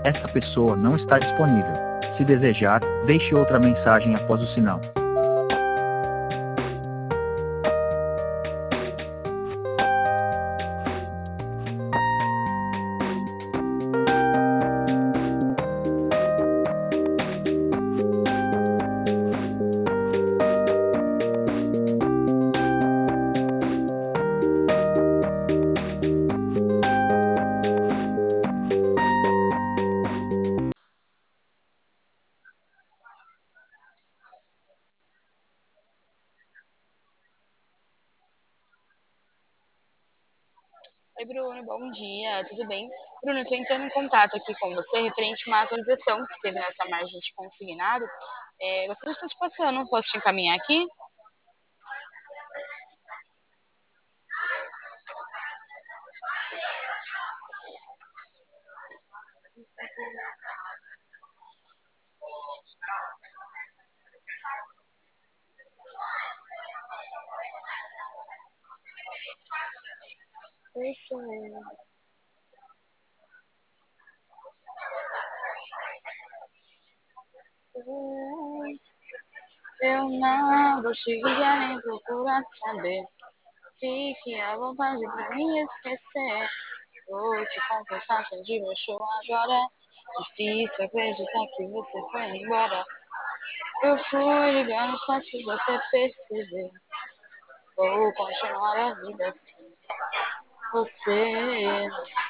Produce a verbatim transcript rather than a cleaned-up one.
Essa pessoa não está disponível. Se desejar, deixe outra mensagem após o sinal. Oi, Bruno, bom dia, tudo bem? Bruno, eu estou entrando em contato aqui com você referente a uma atualização que teve nessa margem de consignado. É, gostaria de estar te passando, posso te encaminhar aqui? Isso. Eu não vou te ligar nem procurar saber. Fique à vontade pra me esquecer. Vou te confessar que de meu show agora. Difícil acreditar que você foi embora. Eu fui ligando só se você perceber. Vou continuar a vida assim. Você